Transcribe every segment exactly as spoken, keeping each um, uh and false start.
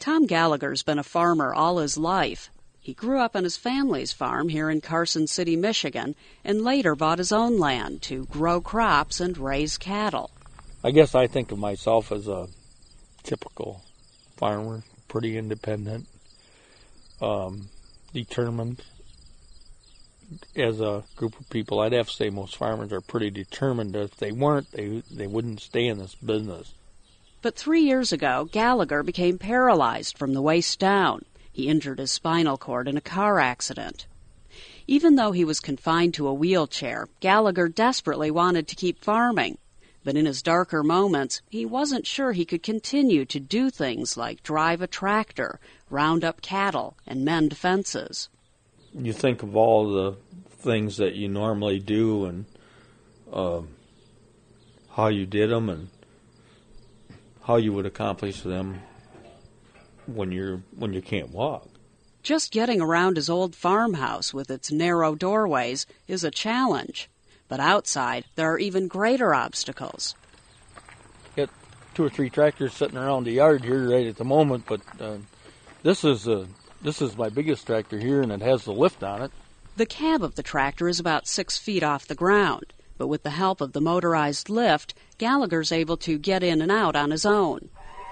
Tom Gallagher's been a farmer all his life. He grew up on his family's farm here in Carson City, Michigan, and later bought his own land to grow crops and raise cattle. I guess I think of myself as a typical farmer, pretty independent, um, determined. As a group of people, I'd have to say most farmers are pretty determined. If they weren't, they they wouldn't stay in this business. But three years ago, Gallagher became paralyzed from the waist down. He injured his spinal cord in a car accident. Even though he was confined to a wheelchair, Gallagher desperately wanted to keep farming. But in his darker moments, he wasn't sure he could continue to do things like drive a tractor, round up cattle, and mend fences. You think of all the things that you normally do and uh, how you did them and how you would accomplish them when you're when you can't walk. Just getting around his old farmhouse with its narrow doorways is a challenge. But outside, there are even greater obstacles. Got two or three tractors sitting around the yard here right at the moment, but uh, this is a This is my biggest tractor here, and it has the lift on it. The cab of the tractor is about six feet off the ground, but with the help of the motorized lift, Gallagher's able to get in and out on his own.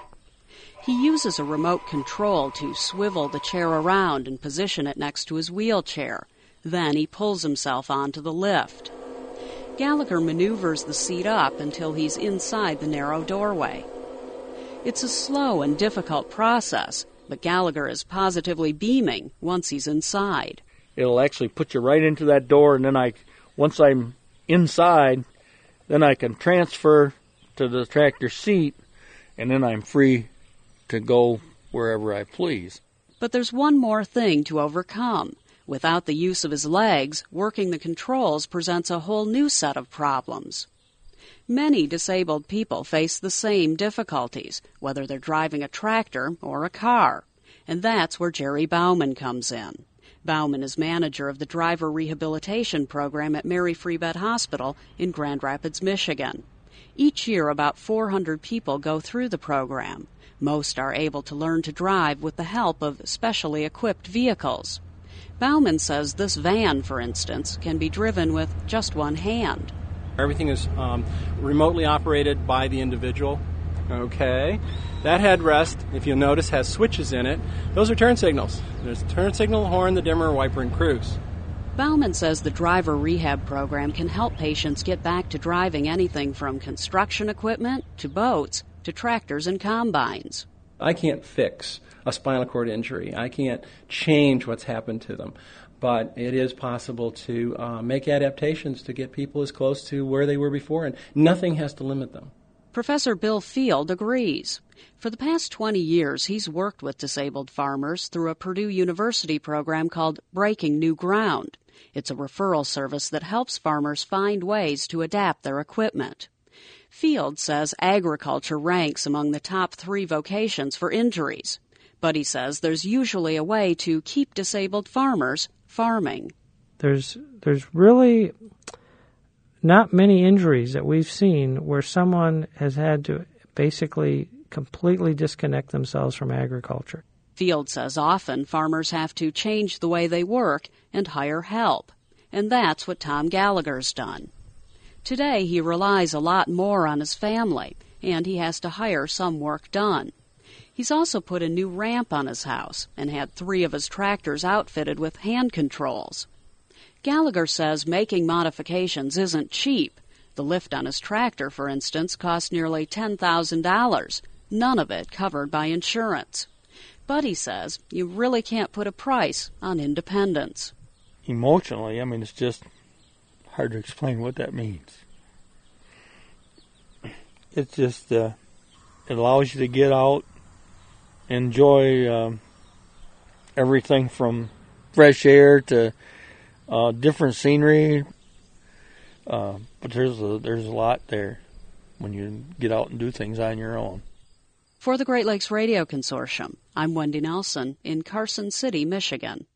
He uses a remote control to swivel the chair around and position it next to his wheelchair. Then he pulls himself onto the lift. Gallagher maneuvers the seat up until he's inside the narrow doorway. It's a slow and difficult process, but Gallagher is positively beaming once he's inside. It'll actually put you right into that door, and then I, once I'm inside, then I can transfer to the tractor seat, and then I'm free to go wherever I please. But there's one more thing to overcome. Without the use of his legs, working the controls presents a whole new set of problems. Many disabled people face the same difficulties, whether they're driving a tractor or a car. And that's where Jerry Bauman comes in. Bauman is manager of the Driver Rehabilitation Program at Mary Free Bed Hospital in Grand Rapids, Michigan. Each year, about four hundred people go through the program. Most are able to learn to drive with the help of specially equipped vehicles. Bauman says this van, for instance, can be driven with just one hand. Everything is um, remotely operated by the individual. Okay. That headrest, if you'll notice, has switches in it. Those are turn signals. There's a turn signal, horn, the dimmer, wiper, and cruise. Bauman says the driver rehab program can help patients get back to driving anything from construction equipment to boats to tractors and combines. I can't fix a spinal cord injury. I can't change what's happened to them. But it is possible to uh, make adaptations to get people as close to where they were before, and nothing has to limit them. Professor Bill Field agrees. For the past twenty years, he's worked with disabled farmers through a Purdue University program called Breaking New Ground. It's a referral service that helps farmers find ways to adapt their equipment. Field says agriculture ranks among the top three vocations for injuries. But he says there's usually a way to keep disabled farmers farming. There's there's really not many injuries that we've seen where someone has had to basically completely disconnect themselves from agriculture. Field says often farmers have to change the way they work and hire help. And that's what Tom Gallagher's done. Today he relies a lot more on his family, and he has to hire some work done. He's also put a new ramp on his house and had three of his tractors outfitted with hand controls. Gallagher says making modifications isn't cheap. The lift on his tractor, for instance, cost nearly ten thousand dollars, none of it covered by insurance. But he says you really can't put a price on independence. Emotionally, I mean, it's just hard to explain what that means. It's just, uh, it allows you to get out, enjoy uh, everything from fresh air to uh, different scenery. Uh, but there's a, there's a lot there when you get out and do things on your own. For the Great Lakes Radio Consortium, I'm Wendy Nelson in Carson City, Michigan.